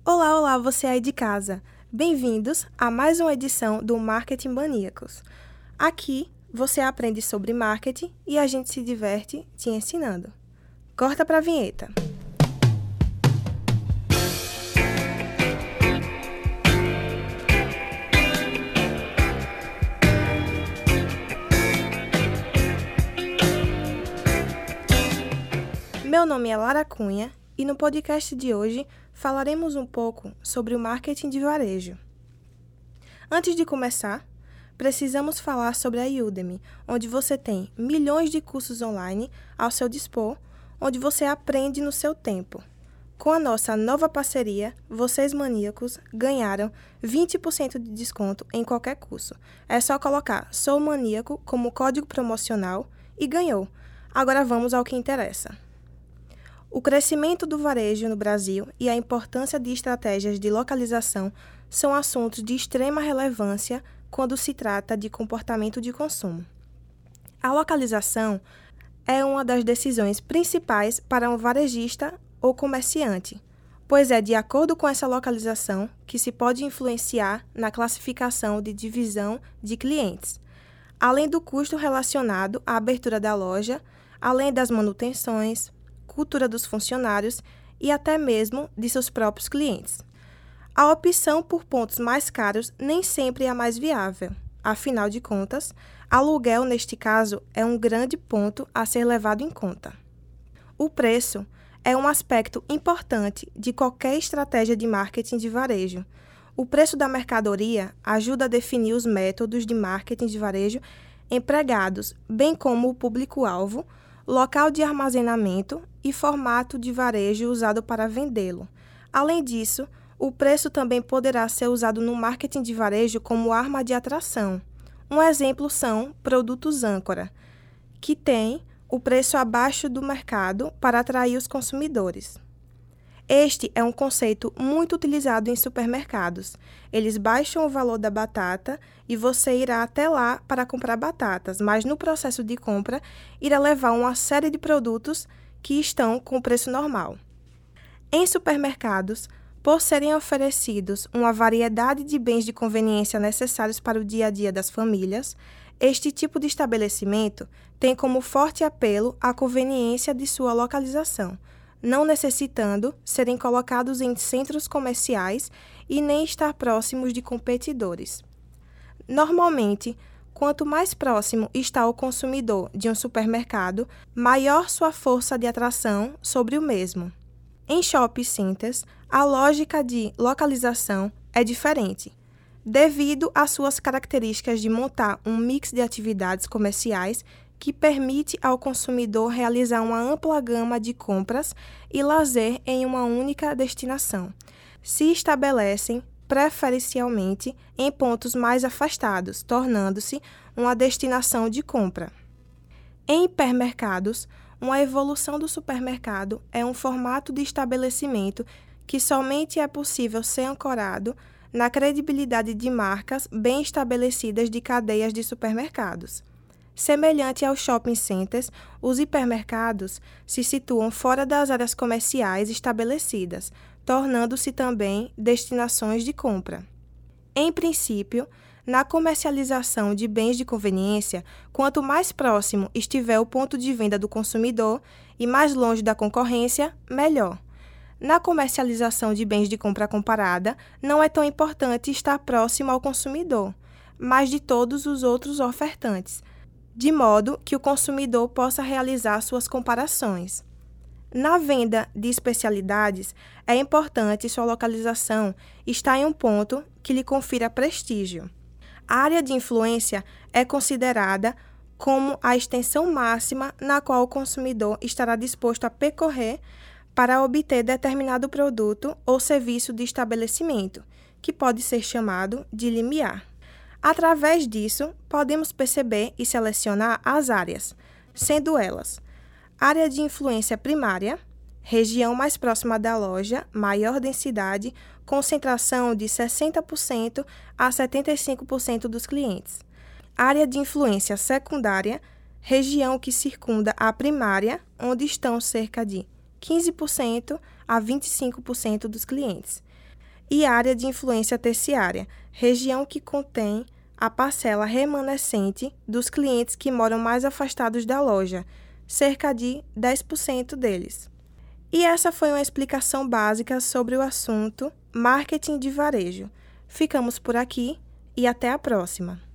Olá, olá, você aí de casa. Bem-vindos a mais uma edição do Marketing Maníacos. Aqui você aprende sobre marketing e a gente se diverte te ensinando. Corta pra vinheta. Meu nome é Lara Cunha e no podcast de hoje falaremos um pouco sobre o marketing de varejo. Antes de começar, precisamos falar sobre a Udemy, onde você tem milhões de cursos online ao seu dispor, onde você aprende no seu tempo. Com a nossa nova parceria, vocês maníacos ganharam 20% de desconto em qualquer curso. É só colocar Sou Maníaco como código promocional e ganhou. Agora vamos ao que interessa. O crescimento do varejo no Brasil e a importância de estratégias de localização são assuntos de extrema relevância quando se trata de comportamento de consumo. A localização é uma das decisões principais para um varejista ou comerciante, pois é de acordo com essa localização que se pode influenciar na classificação de divisão de clientes, além do custo relacionado à abertura da loja, além das manutenções, cultura dos funcionários e até mesmo de seus próprios clientes. A opção por pontos mais caros nem sempre é a mais viável. Afinal de contas, aluguel, neste caso, é um grande ponto a ser levado em conta. O preço é um aspecto importante de qualquer estratégia de marketing de varejo. O preço da mercadoria ajuda a definir os métodos de marketing de varejo empregados, bem como o público-alvo, local de armazenamento e formato de varejo usado para vendê-lo. Além disso, o preço também poderá ser usado no marketing de varejo como arma de atração. Um exemplo são produtos âncora, que têm o preço abaixo do mercado para atrair os consumidores. Este é um conceito muito utilizado em supermercados. Eles baixam o valor da batata e você irá até lá para comprar batatas, mas no processo de compra irá levar uma série de produtos que estão com preço normal. Em supermercados, por serem oferecidos uma variedade de bens de conveniência necessários para o dia a dia das famílias, este tipo de estabelecimento tem como forte apelo a conveniência de sua localização, não necessitando serem colocados em centros comerciais e nem estar próximos de competidores. Normalmente, quanto mais próximo está o consumidor de um supermercado, maior sua força de atração sobre o mesmo. Em shopping centers, a lógica de localização é diferente, devido às suas características de montar um mix de atividades comerciais que permite ao consumidor realizar uma ampla gama de compras e lazer em uma única destinação. Se estabelecem preferencialmente em pontos mais afastados, tornando-se uma destinação de compra. Em hipermercados, uma evolução do supermercado é um formato de estabelecimento que somente é possível ser ancorado na credibilidade de marcas bem estabelecidas de cadeias de supermercados. Semelhante aos shopping centers, os hipermercados se situam fora das áreas comerciais estabelecidas, tornando-se também destinações de compra. Em princípio, na comercialização de bens de conveniência, quanto mais próximo estiver o ponto de venda do consumidor e mais longe da concorrência, melhor. Na comercialização de bens de compra comparada, não é tão importante estar próximo ao consumidor, mas de todos os outros ofertantes, de modo que o consumidor possa realizar suas comparações. Na venda de especialidades, é importante sua localização estar em um ponto que lhe confira prestígio. A área de influência é considerada como a extensão máxima na qual o consumidor estará disposto a percorrer para obter determinado produto ou serviço de estabelecimento, que pode ser chamado de limiar. Através disso, podemos perceber e selecionar as áreas, sendo elas: área de influência primária, região mais próxima da loja, maior densidade, concentração de 60% a 75% dos clientes. Área de influência secundária, região que circunda a primária, onde estão cerca de 15% a 25% dos clientes. e área de influência terciária, região que contém a parcela remanescente dos clientes que moram mais afastados da loja, cerca de 10% deles. E essa foi uma explicação básica sobre o assunto marketing de varejo. Ficamos por aqui e até a próxima!